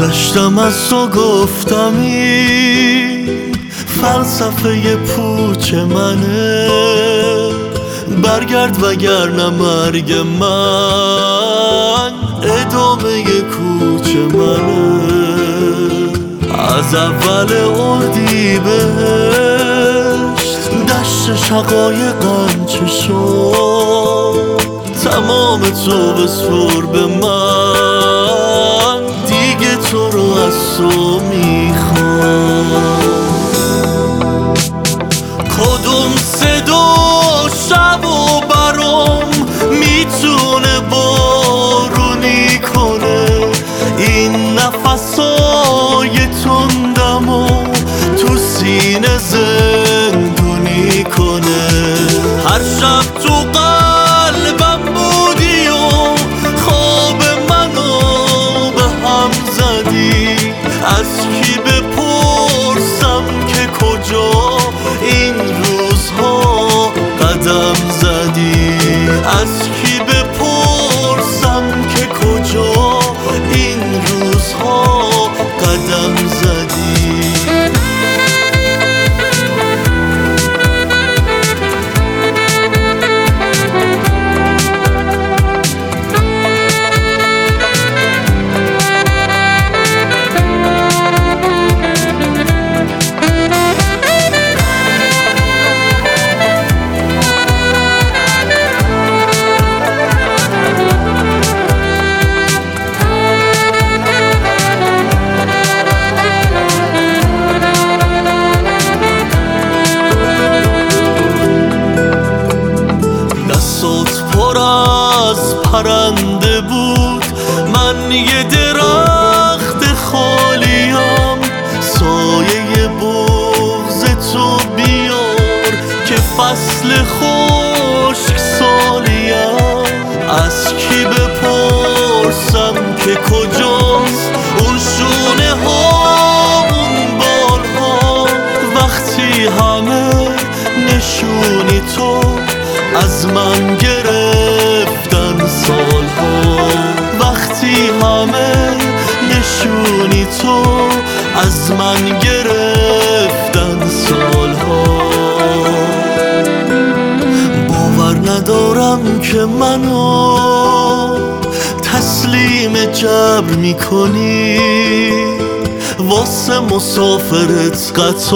گذشتم از تو گفتم این فلسفه پوچ منه، برگرد وگرنه مرگ من ادامه کوچ منه. از اول اردیبهشت دشت شقایقم چه شد، تمام تو بسپر به من، دیگه تو رو از تو میخوام. کدوم صدا شب و برام میتونه بارونی کنه، این نفسای تندم و تو سینه زندونی کنه. هر شب تو قلبم بودی و خواب منو به هم زدی، از کی بپرسم که کجا این روزها قدم زدی، از کی بپرسم که کجا این روزها قدم زدی. پر از پرنده بود، من یه درخت خالیم، سایه بغض تو بیار که فصل خشک سالیم. از کی بپرسم که کجاست اون شونه ها اون بال ها، وقتی همه نشونی تو از من گرفتن سالها، وقتی همه نشونی تو از من گرفتن سالها. باور ندارم که منو تسلیم جبر میکنی، واسه مسافرت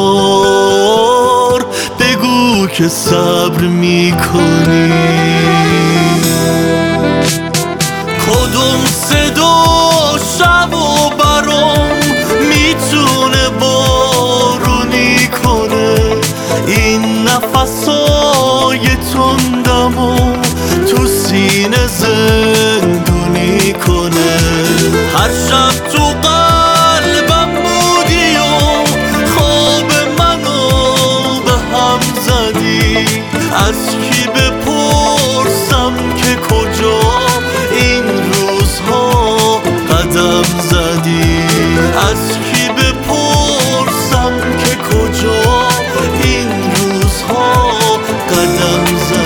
قطار بگو که صبر میکنی. کدوم صدا شب و برام میتونه بارونی کنه، این نفسای تندم و تو سینه زندونی کنه. هر شب تو قلبم بودی و خواب منو به هم زدی، از کی بپرسم که کجا این روزها قدم زدی، از کی بپرسم که کجا این روزها قدم زدی.